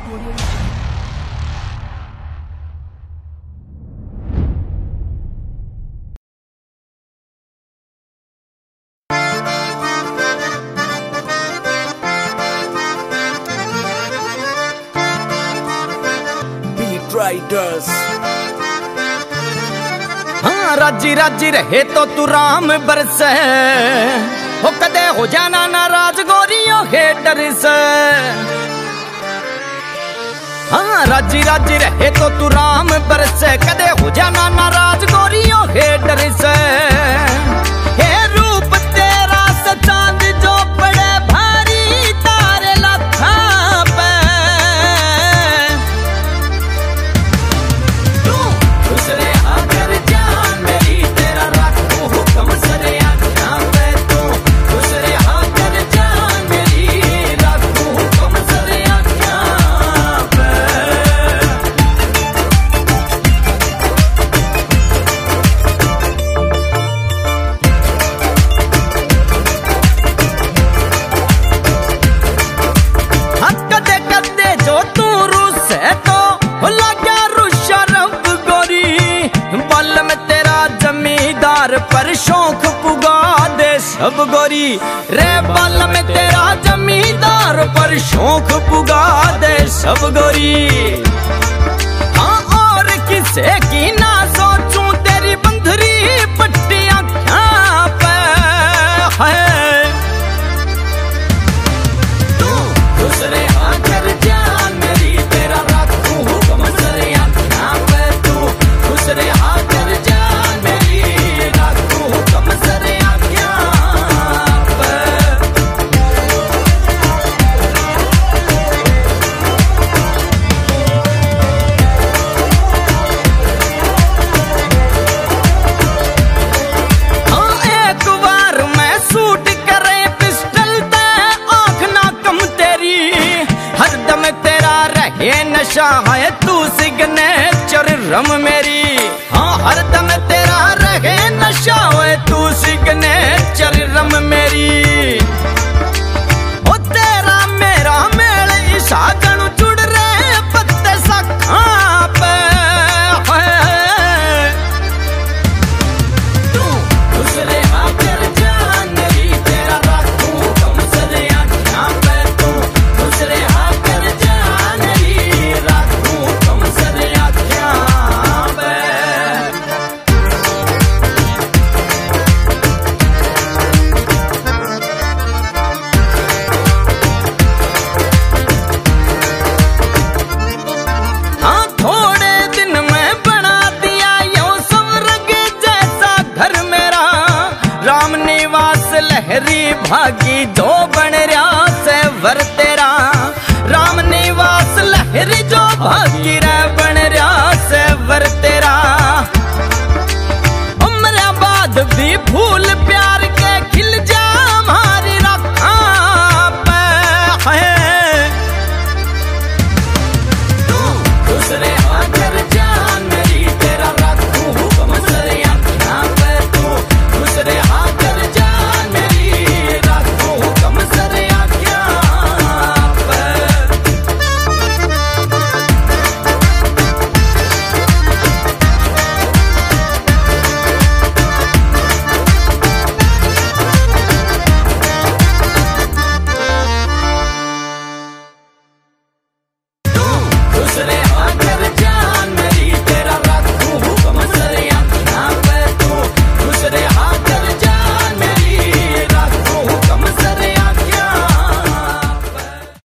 Riders. हाँ राजी राजी रहे तो तू राम बरसे, हो कदे हो जाना नाराज गोरियों के डर से। हाँ राजी राजी रहे तो तू राम बरसे, कदे हो जाना नाराज गोरियों के डर से। हे रूप तेरा सा चांद जो पड़े भारी तारे लथा पे, तू खुश रहा कर जान मेरी, तेरा रखूं हुक्म सरे आँखों पे। तू खुश रहा कर जान मेरी, रखूं हुक्म सरे आँखों पे। पर शौक पुगा दे सब गोरी रे, बाल में तेरा जमींदार पर शौक पुगा दे सब गोरी। हाँ और किसे की ना सोचूं, तेरी बंधरी पट्टियां क्या पे है। तू खुश रहा कर जान मेरी, तेरा रखूं हुक्म सरे आँखों पे। तू खुश रहा कर जान मेरी, नशा है तू सिग्नेचर रम मेरी। हाँ हरदम तेरा रहे नशा है तू सिग्नेचर रम मेरी। ओ तेरा मेरा मेल ईशा गणु जुड़ रहे पत्ते सा खां पे है। तू खुश रहा कर जान मेरी, तेरा रखूं हुक्म सरे आँखों पे। तू खुश रहा कर जान मेरी, रखूं हुक्म सरे आँखों पे। हाँ थोड़े दिन में बना दिया यो स्वर्ग जैसा घर मेरा, राम निवास लहरी भागी जो बन रहा से वर तेरा। राम निवास लहरी जो भागी रे बन रहा से वर तेरा। उम्र बाद भी फूल प्यार के खिल जा हमारी राखां पे है। तू खुश रहा कर जान मेरी, तेरा रखूं हुक्म सरे आँखों पे। तू खुश रहा कर जान मेरी, रखूं हुक्म सरे आँखों पे। खुश रहा